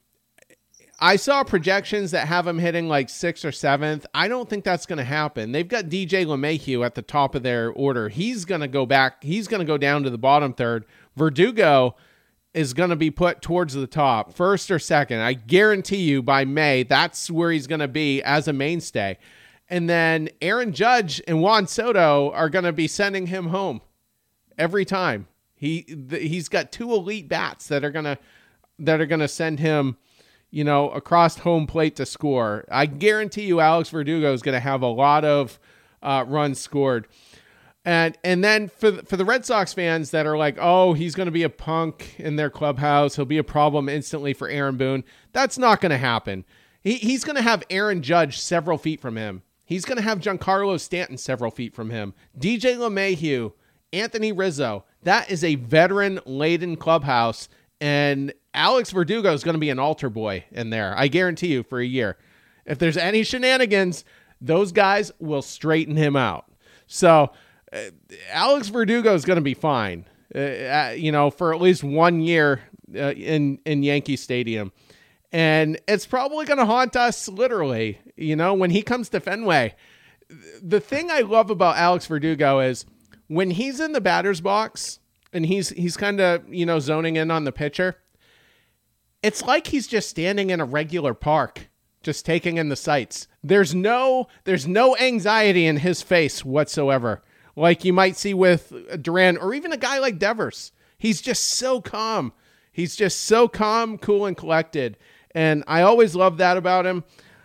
I saw projections that have him hitting like sixth or seventh. I don't think that's going to happen. They've got D J LeMahieu at the top of their order. He's going to go back. He's going to go down to the bottom third. Verdugo is going to be put towards the top, first or second. I guarantee you by May, that's where he's going to be as a mainstay. And then Aaron Judge and Juan Soto are going to be sending him home every time. He th- he's got two elite bats that are going to that are going to send him, you know, across home plate to score. I guarantee you Alex Verdugo is going to have a lot of uh, runs scored. And and then for the, for the Red Sox fans that are like, oh, he's going to be a punk in their clubhouse. He'll be a problem instantly for Aaron Boone. That's not going to happen. He, he's going to have Aaron Judge several feet from him. He's going to have Giancarlo Stanton several feet from him. D J LeMahieu, Anthony Rizzo. That is a veteran-laden clubhouse. And Alex Verdugo is going to be an altar boy in there. I guarantee you for a year. If there's any shenanigans, those guys will straighten him out. So uh, Alex Verdugo is going to be fine, uh, uh, you know, for at least one year uh, in, in Yankee Stadium. And it's probably going to haunt us literally, you know, when he comes to Fenway. The thing I love about Alex Verdugo is when he's in the batter's box and he's he's kind of, you know, zoning in on the pitcher, it's like he's just standing in a regular park, just taking in the sights. There's no there's no anxiety in his face whatsoever, like you might see with Duran or even a guy like Devers. He's just so calm. He's just so calm, cool, and collected. And I always loved that about him.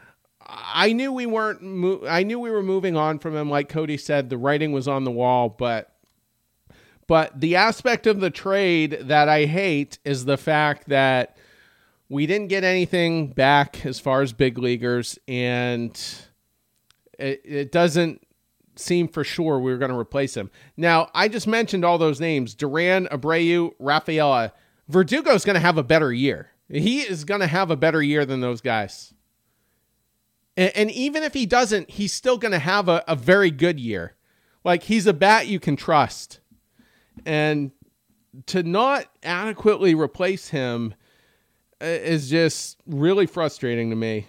I knew we weren't. Mo- I knew we were moving on from him. Like Cody said, the writing was on the wall. But, but the aspect of the trade that I hate is the fact that we didn't get anything back as far as big leaguers, and it, it doesn't seem for sure we were going to replace him. Now, I just mentioned all those names: Duran, Abreu, Rafaela. Verdugo's going to have a better year. He is going to have a better year than those guys. And, and even if he doesn't, he's still going to have a, a very good year. Like, he's a bat you can trust. And to not adequately replace him is just really frustrating to me.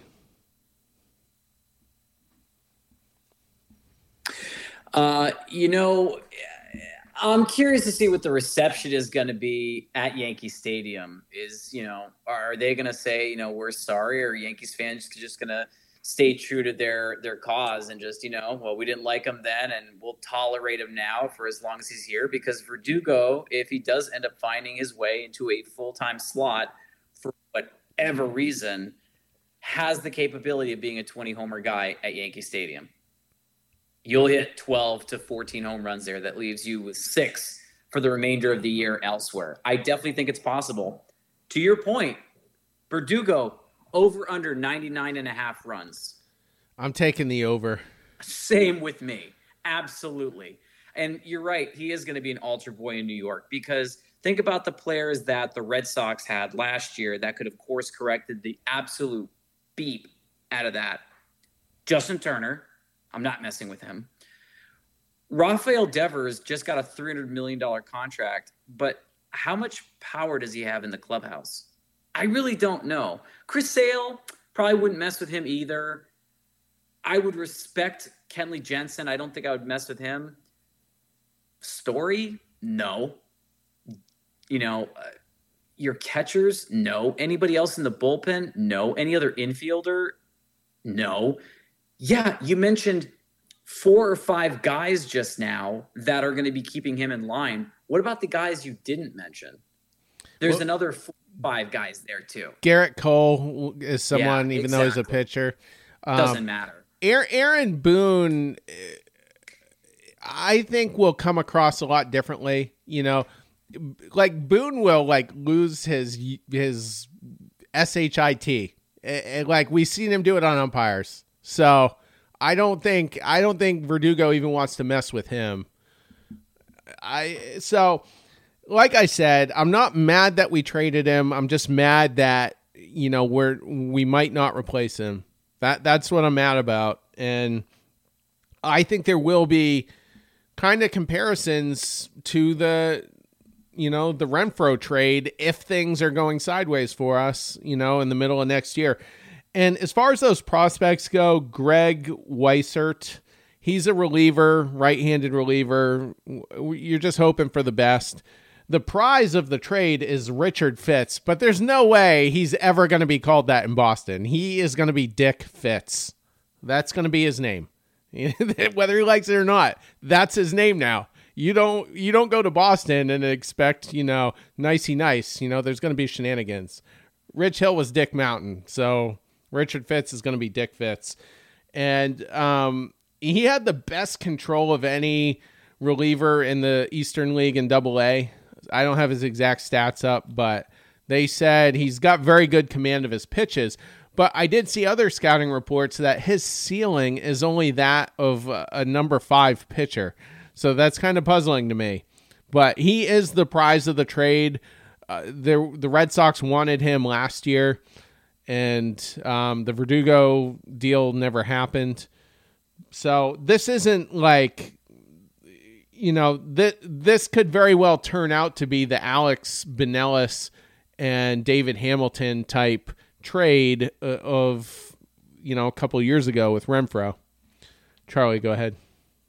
Uh, you know, I'm curious to see what the reception is going to be at Yankee Stadium. Is, you know, are they going to say, you know, we're sorry, or are Yankees fans just going to stay true to their their cause and just, you know, well, we didn't like him then and we'll tolerate him now for as long as he's here? Because Verdugo, if he does end up finding his way into a full-time slot for whatever reason, has the capability of being a twenty-homer guy at Yankee Stadium. You'll hit twelve to fourteen home runs there. That leaves you with six for the remainder of the year elsewhere. I definitely think it's possible. To your point, Verdugo, over under ninety-nine and a half runs. I'm taking the over. Same with me. Absolutely. And you're right. He is going to be an altar boy in New York, because think about the players that the Red Sox had last year that could have course corrected the absolute beep out of that. Justin Turner. I'm not messing with him. Rafael Devers just got a three hundred million dollars contract, but how much power does he have in the clubhouse? I really don't know. Chris Sale, probably wouldn't mess with him either. I would respect Kenley Jensen. I don't think I would mess with him. Story? No. You know, uh, your catchers? No. Anybody else in the bullpen? No. Any other infielder? No. Yeah, you mentioned four or five guys just now that are going to be keeping him in line. What about the guys you didn't mention? There's well, another four, five guys there too. Garrett Cole is someone, yeah, even exactly. though he's a pitcher. Um, Doesn't matter. Aaron Boone, I think, will come across a lot differently. You know, like Boone will like lose his his shit. Like we've seen him do it on umpires. So I don't think I don't think Verdugo even wants to mess with him. I so like I said, I'm not mad that we traded him. I'm just mad that, you know, we're, we might not replace him. That That's what I'm mad about. And I think there will be kind of comparisons to the, you know, the Renfroe trade if things are going sideways for us, you know, in the middle of next year. And as far as those prospects go, Greg Weissert, he's a reliever, right-handed reliever. You're just hoping for the best. The prize of the trade is Richard Fitz, but there's no way he's ever going to be called that in Boston. He is going to be Dick Fitz. That's going to be his name. Whether he likes it or not, that's his name now. You don't you don't go to Boston and expect, you know, nicey nice. You know, there's going to be shenanigans. Rich Hill was Dick Mountain, so Richard Fitz is going to be Dick Fitz. And um, he had the best control of any reliever in the Eastern League in Double A. I don't have his exact stats up, but they said he's got very good command of his pitches. But I did see other scouting reports that his ceiling is only that of a, a number five pitcher. So that's kind of puzzling to me. But he is the prize of the trade. Uh, the, the Red Sox wanted him last year, and um, the Verdugo deal never happened. So this isn't like... You know, th- this could very well turn out to be the Alex Binelas and David Hamilton type trade uh, of, you know, a couple of years ago with Renfroe. Charlie, go ahead.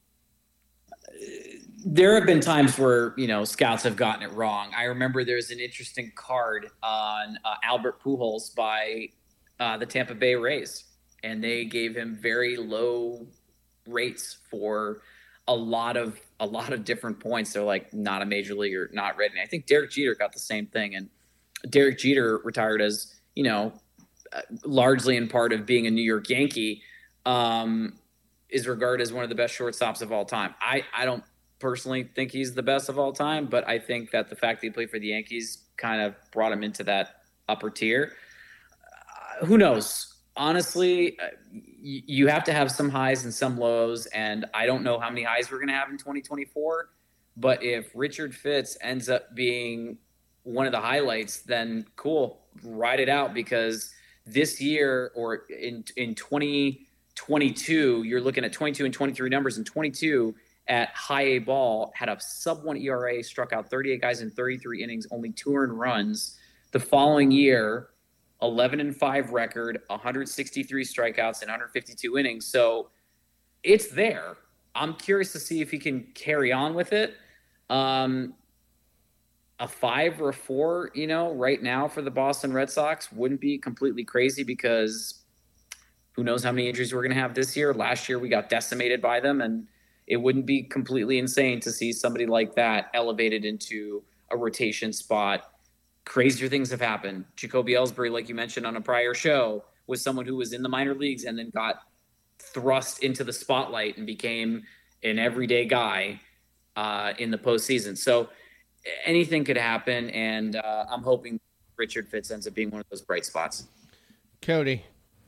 There have been times where, you know, scouts have gotten it wrong. I remember there's an interesting card on uh, Albert Pujols by uh, the Tampa Bay Rays, and they gave him very low rates for a lot of a lot of different points. They're like, not a major leaguer, not ready. And I think Derek Jeter got the same thing. And Derek Jeter retired as, you know, uh, largely in part of being a New York Yankee, um, is regarded as one of the best shortstops of all time. I, I don't personally think he's the best of all time, but I think that the fact that he played for the Yankees kind of brought him into that upper tier. Uh, who knows? Honestly, uh, y- you have to have some highs and some lows, and I don't know how many highs we're going to have in twenty twenty-four. But if Richard Fitz ends up being one of the highlights, then cool, ride it out, because this year or in in twenty twenty-two, you're looking at twenty-two and twenty-three numbers, and twenty-two at high A ball had a sub one E R A, struck out thirty-eight guys in thirty-three innings, only two earned runs. The following year, eleven and five record, one hundred sixty-three strikeouts in one hundred fifty-two innings. So it's there. I'm curious to see if he can carry on with it. Um, a five or a four, you know, right now for the Boston Red Sox wouldn't be completely crazy, because who knows how many injuries we're going to have this year. Last year we got decimated by them, and it wouldn't be completely insane to see somebody like that elevated into a rotation spot. Crazier things have happened. Jacoby Ellsbury, like you mentioned on a prior show, was someone who was in the minor leagues and then got thrust into the spotlight and became an everyday guy uh, in the postseason. So anything could happen, and uh, I'm hoping Richard Fitz ends up being one of those bright spots. Cody.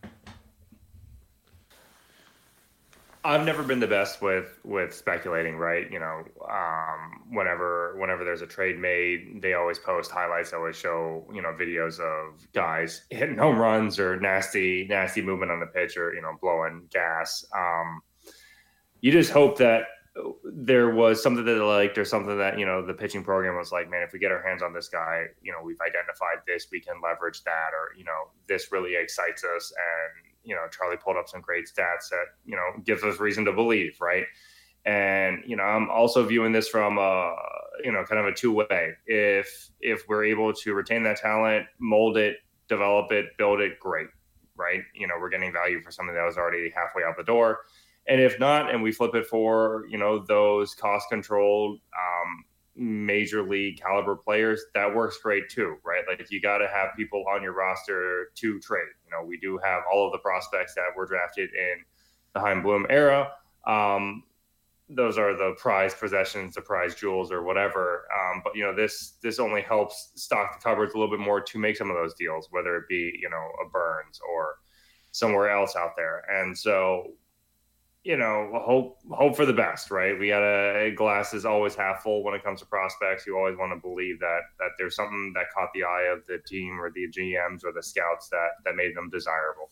I've never been the best with with speculating, right? You know, um, whenever whenever there's a trade made, they always post highlights, always show, you know, videos of guys hitting home runs or nasty nasty movement on the pitch, or, you know, blowing gas. Um, you just hope that there was something that they liked, or something that, you know, the pitching program was like, man, if we get our hands on this guy, you know, we've identified this, we can leverage that, or, you know, this really excites us. And you know, Charlie pulled up some great stats that, you know, gives us reason to believe, right? And, you know, I'm also viewing this from a, you know, kind of a two-way. If if we're able to retain that talent, mold it, develop it, build it, great, right? You know, we're getting value for something that was already halfway out the door. And if not, and we flip it for, you know, those cost-controlled um, major league caliber players, that works great too, right? Like, if you got to have people on your roster to trade. You know, we do have all of the prospects that were drafted in the Chaim Bloom era. Um, those are the prized possessions, the prized jewels, or whatever. Um, but, you know, this this only helps stock the cupboards a little bit more to make some of those deals, whether it be, you know, a Burns or somewhere else out there. And so you know, hope hope for the best, right? We got a glass is always half full when it comes to prospects. You always want to believe that that there's something that caught the eye of the team or the G Ms or the scouts that that made them desirable.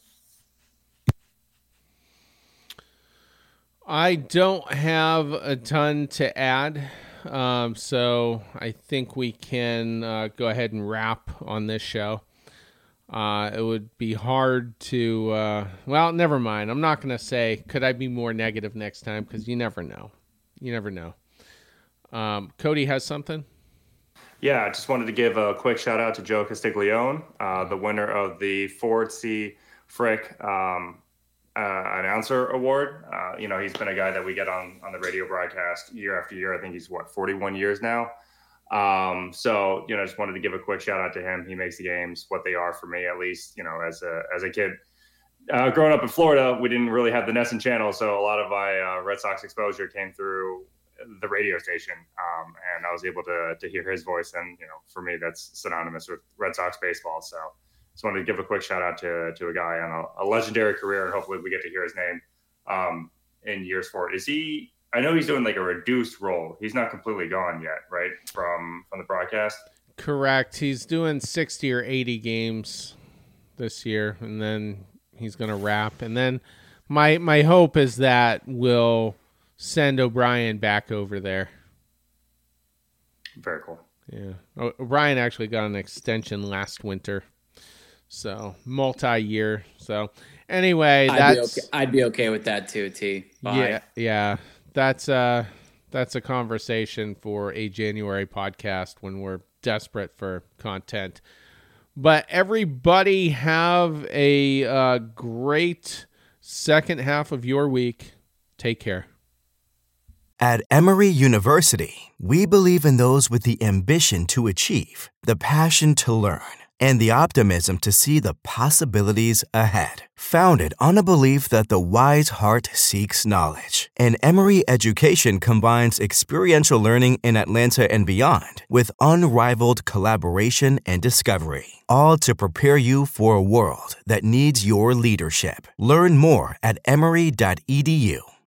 I don't have a ton to add, um, so I think we can uh, go ahead and wrap on this show. Uh, it would be hard to, uh, well, never mind. I'm not going to say, could I be more negative next time? Because you never know. You never know. Um, Cody has something? Yeah, I just wanted to give a quick shout out to Joe Castiglione, uh, the winner of the Ford C. Frick um, uh, Announcer Award. Uh, you know, he's been a guy that we get on, on the radio broadcast year after year. I think he's, what, forty-one years now? Um, so, you know, just wanted to give a quick shout out to him. He makes the games what they are for me, at least, you know, as a, as a kid, uh, growing up in Florida, we didn't really have the Nesson channel. So a lot of my, uh, Red Sox exposure came through the radio station. Um, and I was able to, to hear his voice. And, you know, for me, that's synonymous with Red Sox baseball. So just wanted to give a quick shout out to, to a guy on a, a legendary career. And hopefully we get to hear his name, um, in years forward. Is he, I know he's doing like a reduced role. He's not completely gone yet, right? From from the broadcast. Correct. He's doing sixty or eighty games this year, and then he's going to wrap. And then my my hope is that we'll send O'Brien back over there. Very cool. Yeah. O- O'Brien actually got an extension last winter, so multi-year. So anyway, I'd that's be okay. I'd be okay with that too. T. Bye. Yeah, yeah. That's uh that's a conversation for a January podcast when we're desperate for content. But everybody have a uh, great second half of your week. Take care. At Emory University, we believe in those with the ambition to achieve, the passion to learn, and the optimism to see the possibilities ahead. Founded on a belief that the wise heart seeks knowledge, and Emory education combines experiential learning in Atlanta and beyond with unrivaled collaboration and discovery, all to prepare you for a world that needs your leadership. Learn more at emory dot e d u.